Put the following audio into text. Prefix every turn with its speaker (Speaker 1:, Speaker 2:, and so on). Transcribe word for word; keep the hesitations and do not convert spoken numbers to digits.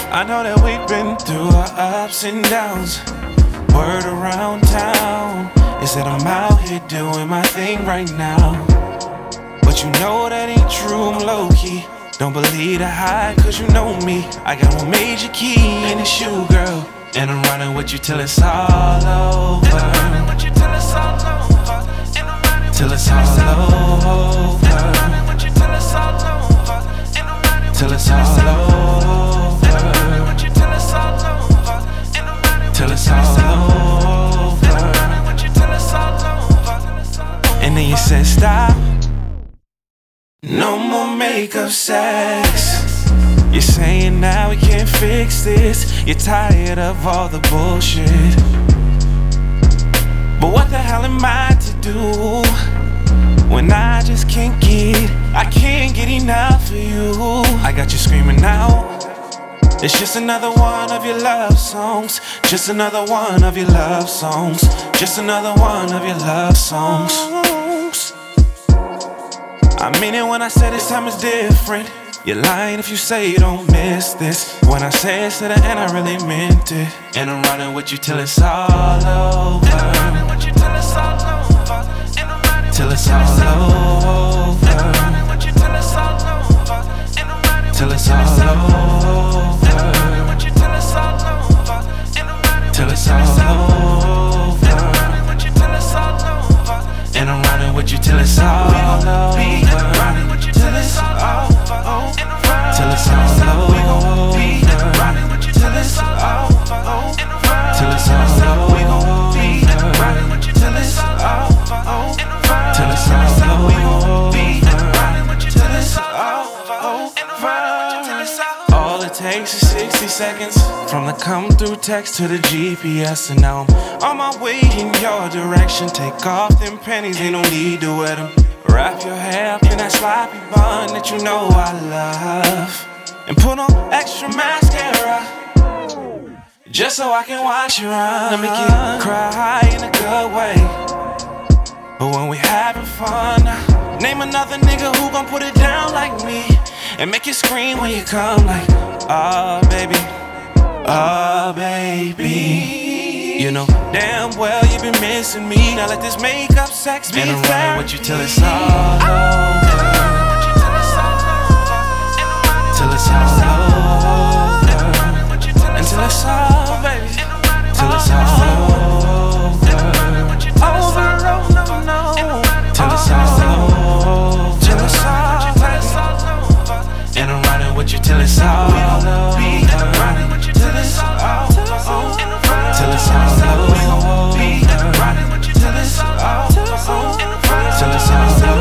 Speaker 1: I know that we've been through our ups and downs. Word around town is that I'm out here doing my thing right now. But you know that ain't true, I'm low-key. Don't believe the hype, cause you know me. I got one major key in the shoe, girl. And I'm running with you till it's all over. And I'm running with you till it's all over. And I'm running till it's all over. And I'm running with you till it's all over. And I'm running till it's all over. And I'm running with you till it's all over. And I'm running till it's all over. And I'm running with you till it's all over. And then you said stop. No more makeup sex. You're saying now we can't fix this. You're tired of all the bullshit. But what the hell am I to do when I just can't get, I can't get enough of you. I got you screaming out. It's just another one of your love songs. Just another one of your love songs. Just another one of your love songs. I mean it when I say this time is different. You're lying if you say you don't miss this. When I say it to the end, I really meant it. And I'm running with you till it's all over. And I'm running with you till it's all over. And I'm running till it's all over. And I'm running with you till it's all over. And I'm running till it's all over. And I'm running with you till it's all over. And I'm running till it's all over. And I'm running with you till it's all over. And I'm running with you till it's all over. Running with you till it's all over. Till it's all over. We gon' be riding with you till it's all over. Till it's all over. We gon' be riding with you till it's all over. Till it's all over. We gon' be riding with you till it's all over. All it takes is sixty seconds from the come through text to the G P S, and now I'm on my way in your direction. Take off them panties, ain't no need to wear them. Wrap your hair up in that sloppy bun that you know I love, and put on extra mascara just so I can watch you run. Let me get you cry in a good way. But when we having fun, name another nigga who gon' put it down like me and make you scream when you come like, oh baby, oh baby. You know damn well you been missing me. Now let this makeup sex be. And I'm running with you till it's all over. Till it's all over. Until it's all, baby. Till it's all over. Over, oh no, no. Till it's all over. Till it's all, baby. And I'm running with you till it's all over. Running with you till it's all over. Till it's all over. We gon' be riding with you till it's all over. Till it's all over.